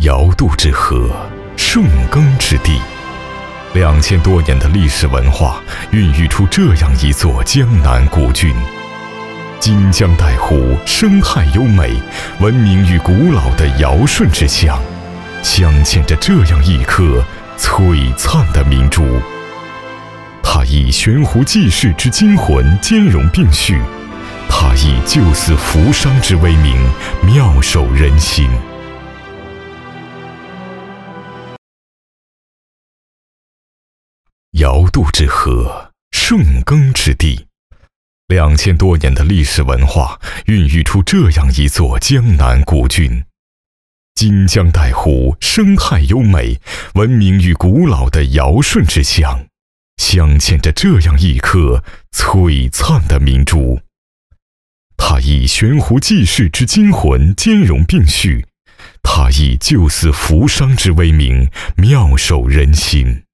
尧渡之河，舜耕之地，2000多年的历史文化孕育出这样一座江南古郡。荆江带湖，生态优美，闻名于古老的尧舜之乡，镶嵌着这样一颗璀璨的明珠。它以悬壶济世之精魂兼容并蓄，它以救死扶伤之威名妙手人心。尧渡之河，舜耕之地，2000多年的历史文化孕育出这样一座江南古郡。荆江带湖，生态优美，闻名于古老的尧舜之乡，镶嵌着这样一颗璀璨的明珠。它以悬壶济世之精魂兼容并蓄，它以救死扶伤之威名妙手人心。